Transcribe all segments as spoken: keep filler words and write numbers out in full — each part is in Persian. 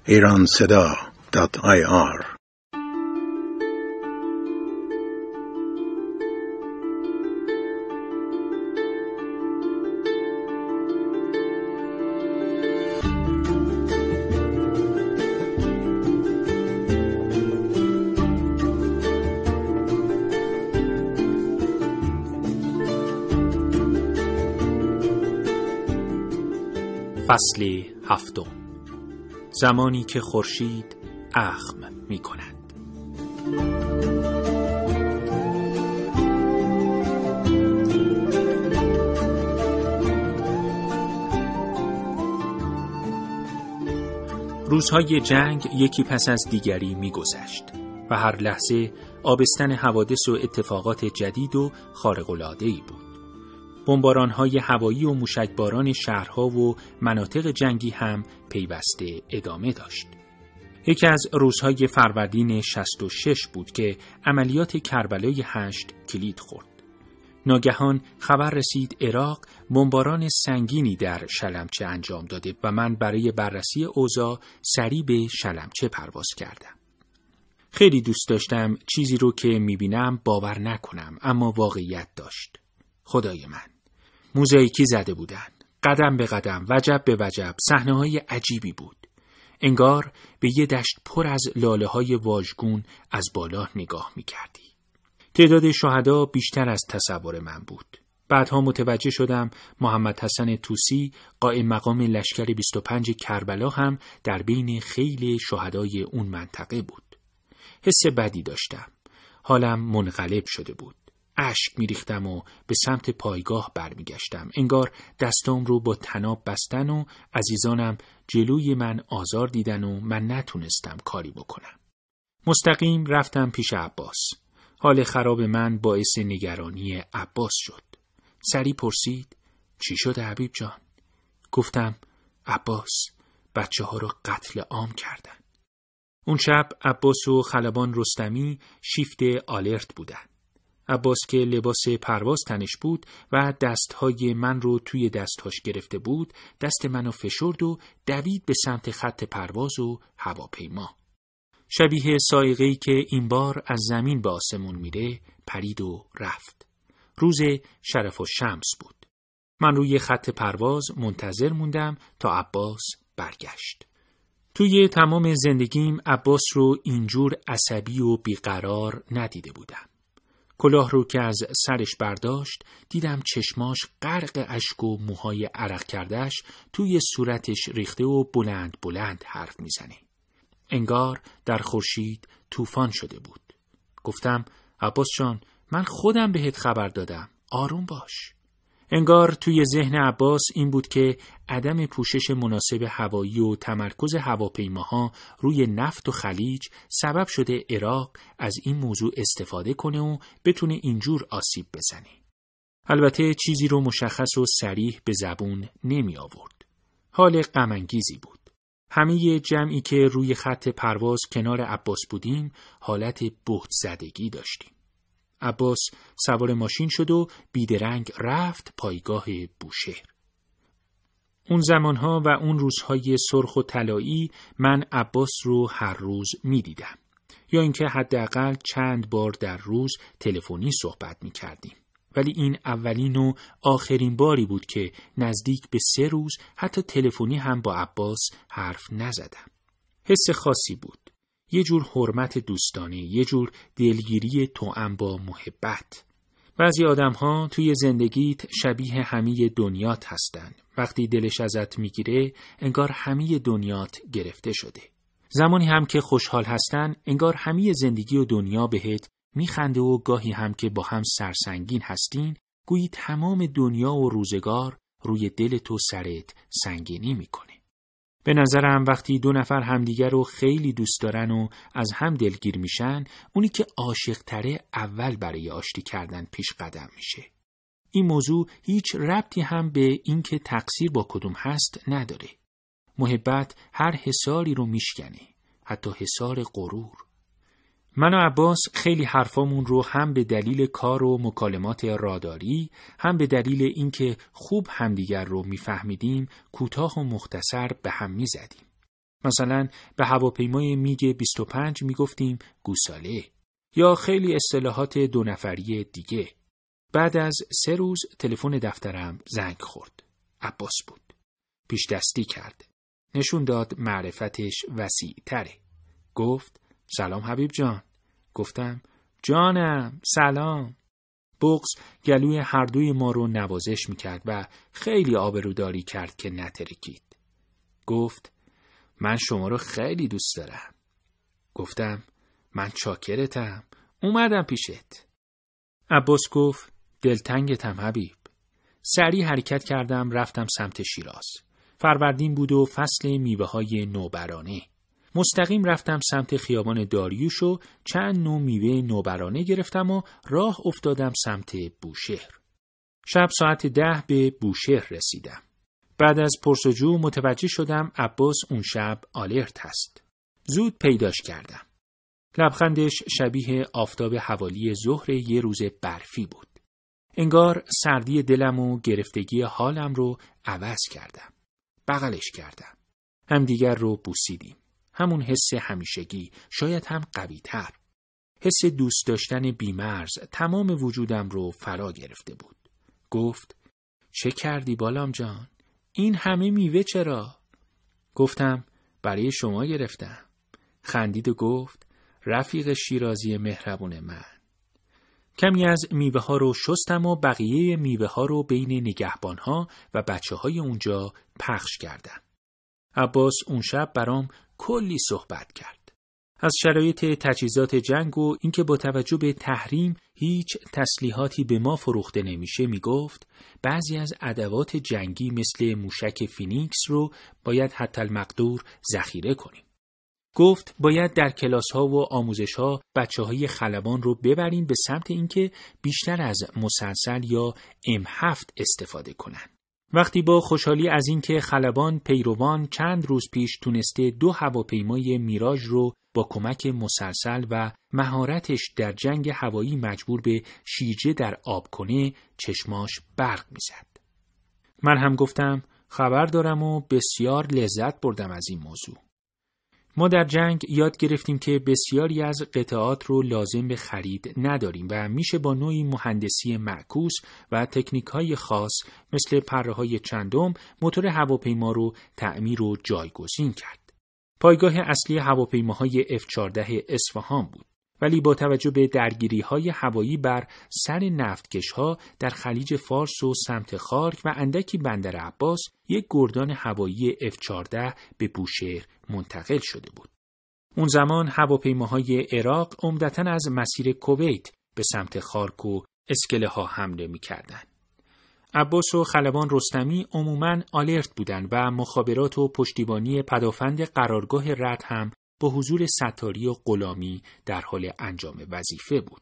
ایرانصدا دات آی آر. فصل هفتم. زمانی که خورشید اخم می کند. روزهای جنگ یکی پس از دیگری می گذشت و هر لحظه آبستن حوادث و اتفاقات جدید و خارق‌العاده‌ای بود. بمباران‌های هوایی و موشکباران شهرها و مناطق جنگی هم پیوسته ادامه داشت. یکی از روزهای فروردین شصت و شش بود که عملیات کربلای هشت کلید خورد. ناگهان خبر رسید عراق بمباران سنگینی در شلمچه انجام داده و من برای بررسی اوضاع سریع به شلمچه پرواز کردم. خیلی دوست داشتم چیزی رو که می‌بینم باور نکنم، اما واقعیت داشت. خدای من، موزاییکی زده بودن، قدم به قدم، وجب به وجب، صحنه‌های عجیبی بود. انگار به یه دشت پر از لاله‌های واژگون از بالا نگاه می‌کردی. تعداد شهدا بیشتر از تصور من بود. بعدها متوجه شدم محمد حسن طوسی، قائم مقام لشکر بیست و پنج کربلا هم در بین خیل شهدای اون منطقه بود. حس بدی داشتم. حالم منقلب شده بود. اشک میریختم و به سمت پایگاه برمیگشتم. انگار دستام رو با طناب بستن و عزیزانم جلوی من آزار دیدن و من نتونستم کاری بکنم. مستقیم رفتم پیش عباس. حال خراب من باعث نگرانی عباس شد. سری پرسید چی شده حبیب جان؟ گفتم عباس، بچه ها رو قتل عام کردن. اون شب عباس و خلبان رستمی شیفت آلرت بودن. عباس که لباس پرواز تنش بود و دستهای من رو توی دستهاش گرفته بود، دست منو فشرد و دوید به سمت خط پرواز و هواپیما. شبیه سایقه‌ای که این بار از زمین به آسمون میره، پرید و رفت. روز شرف و شمس بود. من روی خط پرواز منتظر موندم تا عباس برگشت. توی تمام زندگیم عباس رو اینجور عصبی و بیقرار ندیده بودم. کلاه رو که از سرش برداشت، دیدم چشماش غرق اشک و موهای عرق کردهش توی صورتش ریخته و بلند بلند حرف میزنه. انگار در خورشید طوفان شده بود. گفتم عباس جان، من خودم بهت خبر دادم، آروم باش. انگار توی ذهن عباس این بود که عدم پوشش مناسب هوایی و تمرکز هواپیماها روی نفت و خلیج سبب شده عراق از این موضوع استفاده کنه و بتونه اینجور آسیب بزنه. البته چیزی رو مشخص و صریح به زبون نمی آورد. حال غم انگیزی بود. همه جمعی که روی خط پرواز کنار عباس بودیم حالت بهت زدگی داشتیم. عباس سوار ماشین شد و بیدرنگ رفت پایگاه بوشهر. اون زمانها و اون روزهای سرخ و طلایی من عباس رو هر روز می دیدم، یا اینکه حداقل چند بار در روز تلفنی صحبت می کردیم. ولی این اولین و آخرین باری بود که نزدیک به سه روز حتی تلفنی هم با عباس حرف نزدم. حس خاصی بود. یه جور حرمت دوستانه، یه جور دلگیری توأم با محبت. بعضی آدم‌ها توی زندگیت شبیه همه دنیات هستن. وقتی دلش ازت میگیره، انگار همه دنیات گرفته شده. زمانی هم که خوشحال هستن، انگار همه زندگی و دنیا بهت میخنده و گاهی هم که با هم سرسنگین هستین، گویی تمام دنیا و روزگار روی دلت و سرت سنگینی میکنه. به نظرم وقتی دو نفر همدیگر رو خیلی دوست دارن و از هم دلگیر میشن، اونی که عاشق تره اول برای آشتی کردن پیش قدم میشه. این موضوع هیچ ربطی هم به این که تقصیر با کدوم هست نداره. محبت هر حصاری رو میشکنه، حتی حصار غرور. من و عباس خیلی حرفامون رو هم به دلیل کار و مکالمات راداری، هم به دلیل اینکه خوب همدیگر رو میفهمیدیم، کوتاه و مختصر به هم میزدیم. مثلا به هواپیمای میگ بیست و پنج میگفتیم گوساله یا خیلی اصطلاحات دو نفری دیگه. بعد از سه روز تلفن دفترم زنگ خورد. عباس بود. پیش دستی کرد. نشون داد معرفتش وسیع تره. گفت سلام حبیب جان. گفتم جانم سلام. بغض گلوی هر دوی ما رو نوازش میکرد و خیلی آبروداری کرد که نترکید. گفت من شما رو خیلی دوست دارم. گفتم من چاکرتم. اومدم پیشت. عباس گفت دلتنگتم حبیب. سریع حرکت کردم رفتم سمت شیراز. فروردین بود و فصل میوه های نوبرانه. مستقیم رفتم سمت خیابان داریوش و چند نوع میوه نوبرانه گرفتم و راه افتادم سمت بوشهر. شب ساعت ده به بوشهر رسیدم. بعد از پرسجو متوجه شدم عباس اون شب آلرت هست. زود پیداش کردم. لبخندش شبیه آفتاب حوالی ظهر یه روز برفی بود. انگار سردی دلم و گرفتگی حالم رو عوض کردم. بغلش کردم. همدیگر رو بوسیدیم. همون حس همیشگی، شاید هم قوی تر. حس دوست داشتن بیمرز تمام وجودم رو فرا گرفته بود. گفت چه کردی بالام جان؟ این همه میوه چرا؟ گفتم برای شما گرفتم. خندید و گفت رفیق شیرازی مهربون من. کمی از میوه ها رو شستم و بقیه میوه ها رو بین نگهبان ها و بچه های اونجا پخش کردم. عباس اون شب برام کلی صحبت کرد. از شرایط تجهیزات جنگ و اینکه با توجه به تحریم هیچ تسلیحاتی به ما فروخته نمیشه میگفت بعضی از ادوات جنگی مثل موشک فینیکس رو باید حتی المقدور ذخیره کنیم. گفت باید در کلاس‌ها و آموزش‌ها بچه‌های خلبان رو ببریم به سمت اینکه بیشتر از مسلسل یا ام هفت استفاده کنن. وقتی با خوشحالی از اینکه خلبان پیروان چند روز پیش تونسته دو هواپیمای میراژ رو با کمک مسلسل و مهارتش در جنگ هوایی مجبور به شیرجه در آب کنه چشماش برق می‌زد. من هم گفتم خبر دارم و بسیار لذت بردم از این موضوع. ما در جنگ یاد گرفتیم که بسیاری از قطعات رو لازم به خرید نداریم و میشه با نوعی مهندسی معکوس و تکنیک‌های خاص مثل پره‌های چندم موتور هواپیما رو تعمیر و جایگزین کرد. پایگاه اصلی هواپیماهای اف چهارده اصفهان بود، ولی با توجه به درگیری‌های هوایی بر سر نفتکش‌ها در خلیج فارس و سمت خارک و اندکی بندر عباس، یک گردان هوایی اف چهارده به بوشهر منتقل شده بود. اون زمان هواپیماهای عراق عمدتاً از مسیر کویت به سمت خارک و اسکله ها حمله می‌کردند. عباس و خلبان رستمی عموماً آلرت بودند و مخابرات و پشتیبانی پدافند قرارگاه رد هم با حضور ستاری و غلامی در حال انجام وظیفه بود.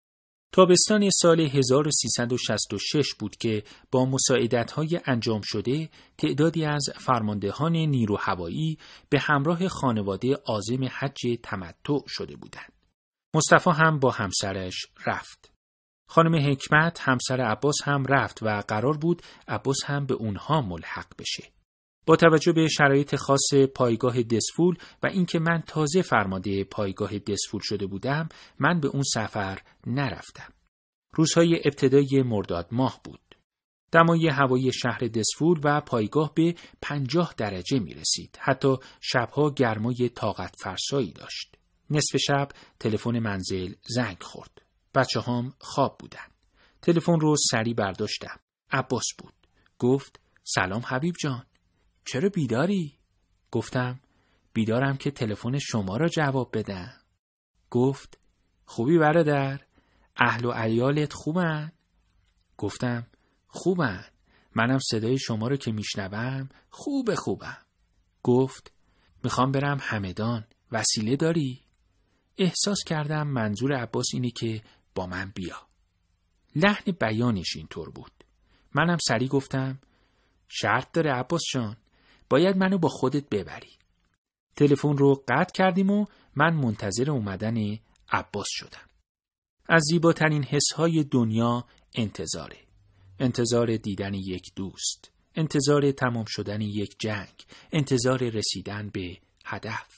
تابستان سال هزار و سیصد و شصت و شش بود که با مساعدت‌های انجام شده تعدادی از فرماندهان نیرو هوایی به همراه خانواده عازم حج تمتع شده بودند. مصطفی هم با همسرش رفت. خانم حکمت همسر عباس هم رفت و قرار بود عباس هم به اونها ملحق بشه. با توجه به شرایط خاص پایگاه دسفول و اینکه من تازه فرمانده پایگاه دسفول شده بودم، من به اون سفر نرفتم. روزهای ابتدای مرداد ماه بود. دمای هوای شهر دسفول و پایگاه به پنجاه درجه می رسید. حتی شبها گرمای طاقت فرسایی داشت. نصف شب تلفن منزل زنگ خورد. بچه هام خواب بودن. تلفن رو سری برداشتم. عباس بود. گفت سلام حبیب جان. چرا بیداری؟ گفتم بیدارم که تلفن شما را جواب بدم. گفت خوبی برادر؟ اهل و عیالت خوبن؟ گفتم خوبن. منم صدای شما رو که میشنوم خوب خوبم. گفت میخوام برم همدان. وسیله داری؟ احساس کردم منظور عباس اینه که با من بیا. لحن بیانش اینطور بود. منم سری گفتم شرط داره عباس جان. باید منو با خودت ببری. تلفن رو قطع کردیم و من منتظر اومدن عباس شدم. از زیباترین حسهای دنیا انتظاره. انتظار دیدن یک دوست. انتظار تمام شدن یک جنگ. انتظار رسیدن به هدف.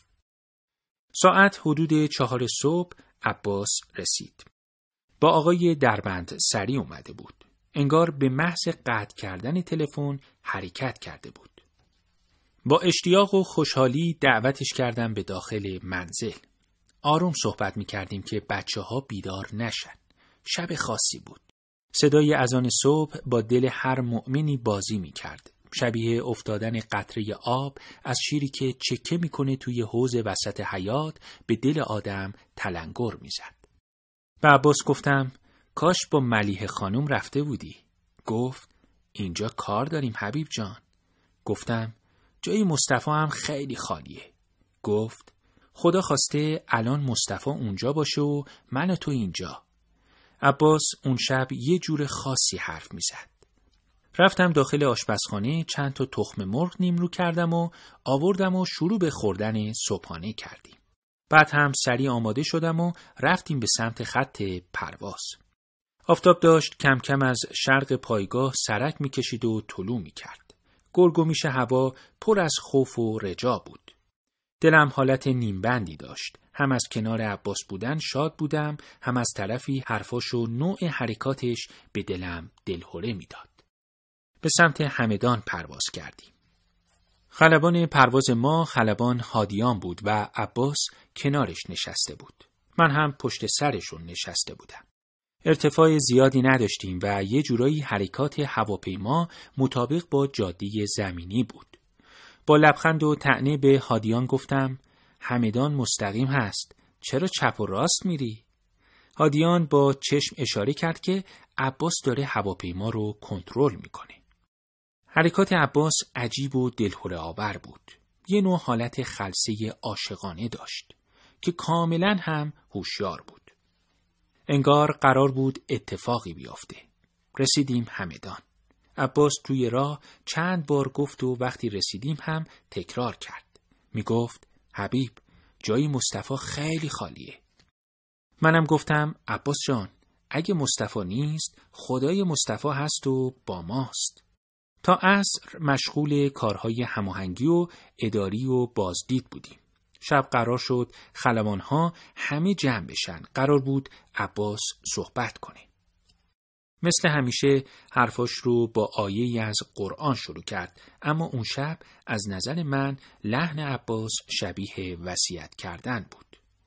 ساعت حدود چهار صبح عباس رسید. با آقای دربند سری اومده بود. انگار به محض قطع کردن تلفن حرکت کرده بود. با اشتیاق و خوشحالی دعوتش کردم به داخل منزل. آروم صحبت می کردیم که بچه ها بیدار نشن. شب خاصی بود. صدای اذان صبح با دل هر مؤمنی بازی می کرد. شبیه افتادن قطره آب از شیری که چکه می کنه توی حوض وسط حیاط به دل آدم تلنگر می زد. به عباس گفتم کاش با ملیحه خانم رفته بودی. گفت اینجا کار داریم حبیب جان. گفتم جای مصطفی هم خیلی خالیه. گفت خدا خواسته الان مصطفی اونجا باشه و من و تو اینجا. عباس اون شب یه جور خاصی حرف می زد. رفتم داخل آشپزخانه چند تا تخم مرغ نیمرو کردم و آوردم و شروع به خوردن صبحانه کردیم. بعد هم سریع آماده شدم و رفتیم به سمت خط پرواز. آفتاب داشت کم کم از شرق پایگاه سرک می کشید و طلوع می کرد. گرگومیش هوا پر از خوف و رجا بود. دلم حالت نیمبندی داشت. هم از کنار عباس بودن شاد بودم، هم از طرفی حرفاش و نوع حرکاتش به دلم دلهره می داد. به سمت همدان پرواز کردیم. خلبان پرواز ما خلبان هادیان بود و عباس کنارش نشسته بود. من هم پشت سرشون نشسته بودم. ارتفاع زیادی نداشتیم و یه جورایی حرکات هواپیما مطابق با جاده زمینی بود. با لبخند و طعنه به هادیان گفتم همدان مستقیم هست، چرا چپ و راست میری؟ هادیان با چشم اشاره کرد که عباس داره هواپیما رو کنترل میکنه. حرکات عباس عجیب و دلهره آور بود. یه نوع حالت خلسه عاشقانه داشت که کاملا هم هوشیار بود. انگار قرار بود اتفاقی بیفته. رسیدیم همدان. عباس توی راه چند بار گفت و وقتی رسیدیم هم تکرار کرد. می گفت حبیب جای مصطفی خیلی خالیه. منم گفتم عباس جان اگه مصطفی نیست خدای مصطفی هست و با ماست. تا عصر مشغول کارهای هماهنگی و اداری و بازدید بودیم. شب قرار شد خلبان‌ها همه جمع بشن. قرار بود عباس صحبت کنه. مثل همیشه حرفاش رو با آیه‌ای از قرآن شروع کرد، اما اون شب از نظر من لحن عباس شبیه وصیت کردن بود.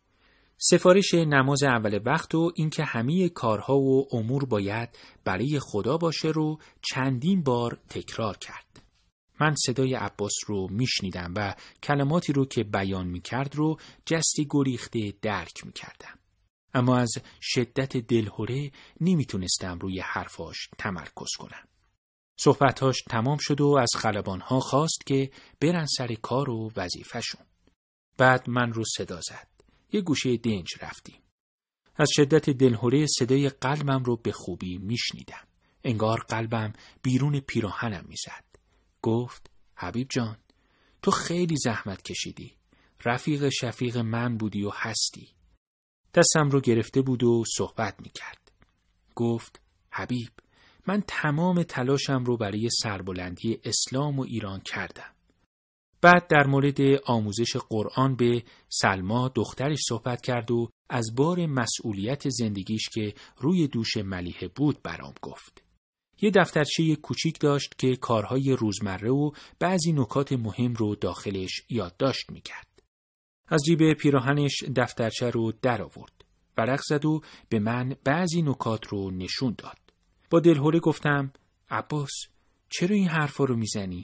سفارش نماز اول وقت و اینکه همه کارها و امور باید برای خدا باشه رو چندین بار تکرار کرد. من صدای عباس رو میشنیدم و کلماتی رو که بیان میکرد رو جستی گریخته درک میکردم. اما از شدت دلهره نمیتونستم روی حرفاش تمرکز کنم. صحبتاش تمام شد و از خلبانها خواست که برن سر کار و وظیفه‌شون. بعد من رو صدا زد. یه گوشه دنج رفتیم. از شدت دلهره صدای قلبم رو به خوبی میشنیدم. انگار قلبم بیرون پیراهنم میزد. گفت حبیب جان تو خیلی زحمت کشیدی. رفیق شفیق من بودی و هستی. دستم رو گرفته بود و صحبت میکرد. گفت حبیب من تمام تلاشم رو برای سربلندی اسلام و ایران کردم. بعد در مورد آموزش قرآن به سلما دخترش صحبت کرد و از بار مسئولیت زندگیش که روی دوش ملیحه بود برام گفت. یه دفترچه کوچیک داشت که کارهای روزمره و بعضی نکات مهم رو داخلش یادداشت میکرد. از جیب پیراهنش دفترچه رو در آورد. ورق زد و به من بعضی نکات رو نشون داد. با دلهره گفتم عباس چرا این حرفا رو میزنی؟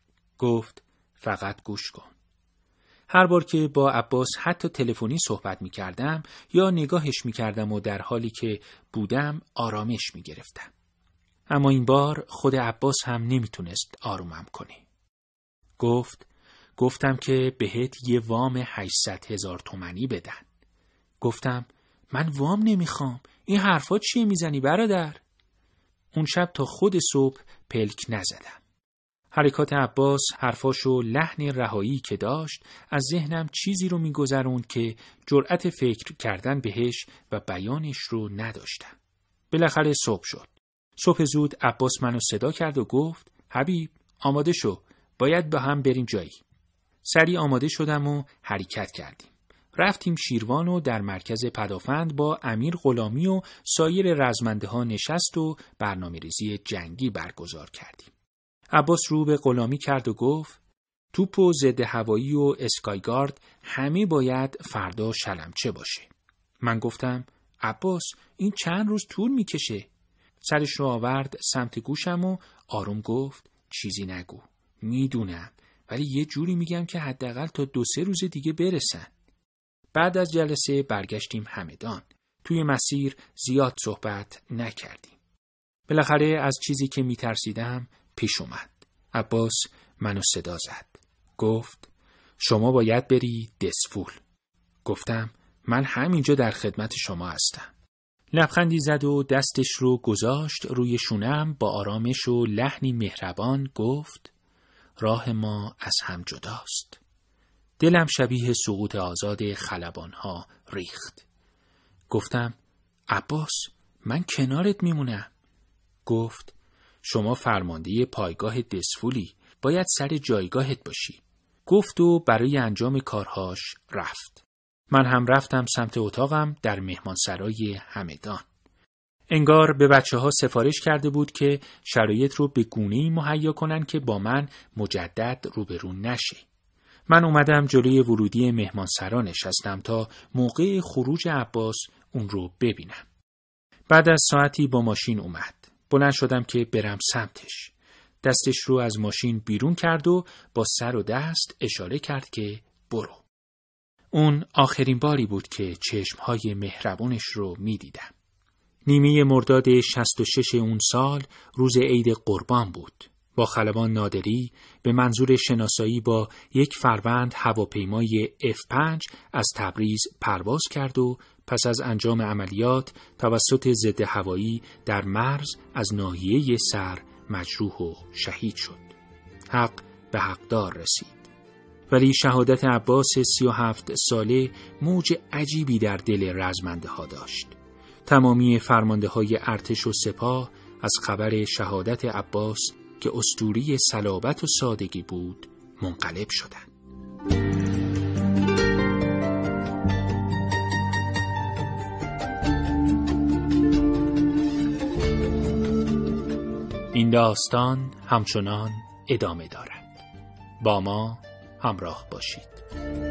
گفت فقط گوش کن. هر بار که با عباس حتی تلفنی صحبت می کردم یا نگاهش می کردم و در حالی که بودم آرامش می گرفتم. اما این بار خود عباس هم نمی تونست آرومم کنه. گفت گفتم که بهت یه وام هشتصد هزار تومانی بدن. گفتم من وام نمی خوام. این حرفا چیه می زنی برادر؟ اون شب تا خود صبح پلک نزدم. حرکات عباس، حرفاش و لحن رهایی که داشت از ذهنم چیزی رو می‌گذروند که جرأت فکر کردن بهش و بیانش رو نداشتم. بالاخره صبح شد. صبح زود عباس منو صدا کرد و گفت حبیب آماده شو، باید با هم بریم جایی. سریع آماده شدم و حرکت کردیم. رفتیم شیروان و در مرکز پدافند با امیر غلامی و سایر رزمنده ها نشست و برنامه‌ریزی جنگی برگزار کردیم. عباس رو به غلامی کرد و گفت توپ و ضد هوایی و اسکایگارد همه باید فردا شلمچه باشه. من گفتم عباس این چند روز طول میکشه. سرش رو آورد سمت گوشم و آروم گفت چیزی نگو. میدونم ولی یه جوری میگم که حداقل تا دو سه روز دیگه برسن. بعد از جلسه برگشتیم همدان. توی مسیر زیاد صحبت نکردیم. بالاخره از چیزی که میترسیدم پیش اومد. عباس منو صدا زد. گفت شما باید بری دسفول. گفتم من همینجا در خدمت شما هستم. لبخندی زد و دستش رو گذاشت روی شونم. با آرامش و لحنی مهربان گفت راه ما از هم جداست. دلم شبیه سقوط آزاد خلبانها ریخت. گفتم عباس من کنارت میمونم. گفت شما فرمانده پایگاه دسفولی، باید سر جایگاهت باشی. گفت و برای انجام کارهاش رفت. من هم رفتم سمت اتاقم در مهمانسرای همدان. انگار به بچه ها سفارش کرده بود که شرایط رو به گونه‌ای مهیا کنن که با من مجدد روبرو نشه. من اومدم جلوی ورودی مهمانسرا نشستم تا موقع خروج عباس اون رو ببینم. بعد از ساعتی با ماشین اومد. بلند شدم که برم سمتش. دستش رو از ماشین بیرون کرد و با سر و دست اشاره کرد که برو. اون آخرین باری بود که چشمهای مهربونش رو می دیدم. نیمه مرداد شصت و شش اون سال روز عید قربان بود. با خلبان نادری به منظور شناسایی با یک فروند هواپیمای اف پنج از تبریز پرواز کرد و پس از انجام عملیات توسط ضد هوایی در مرز از ناحیه سر مجروح و شهید شد. حق به حقدار رسید. ولی شهادت عباس سی و هفت ساله موج عجیبی در دل رزمنده ها داشت. تمامی فرمانده های ارتش و سپاه از خبر شهادت عباس که اسطوری صلابت و سادگی بود منقلب شدند. این داستان همچنان ادامه دارد. با ما همراه باشید.